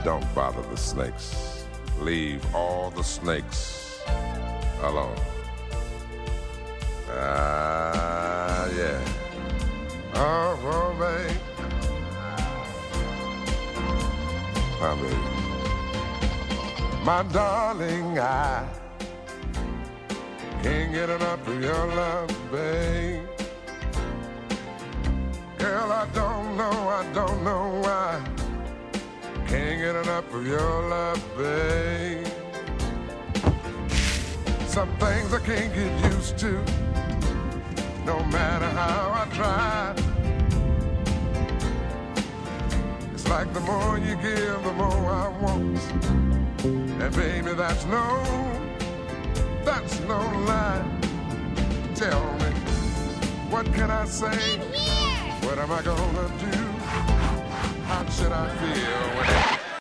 Don't bother the snakes. Leave all the snakes alone. Ah, yeah. Oh, babe. Oh, baby. My darling, I can't get enough of your love, babe. Girl, I don't know why. Can't get enough of your love, babe. Some things I can't get used to, no matter how I try. It's like the more you give, the more I want. And baby, that's no lie. Tell me, what can I say? What am I gonna do? How should I feel when